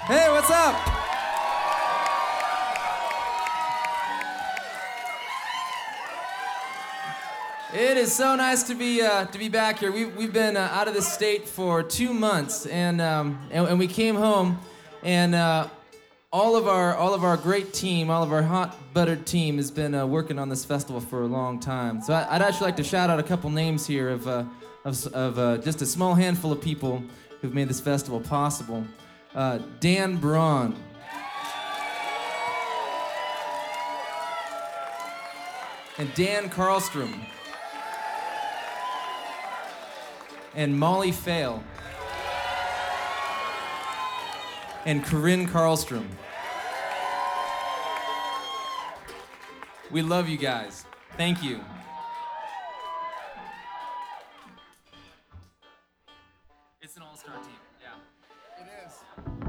Hey, what's up? It is so nice to be back here. We've been out of the state for 2 months, and we came home, and all of our great team, all of our hot buttered team, has been working on this festival for a long time. So I'd actually like to shout out a couple names here of just a small handful of people who've made this festival possible. Dan Braun. And Dan Karlstrom. And Molly Fail. And Corinne Karlstrom. We love you guys. Thank you. It's an all-star team, yeah. It is.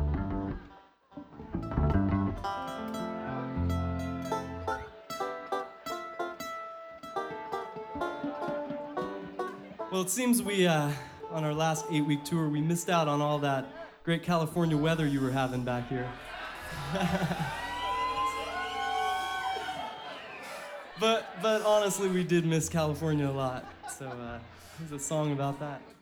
Well, it seems we, on our last 8-week tour, we missed out on all that great California weather you were having back here. But honestly, we did miss California a lot. So, here's a song about that.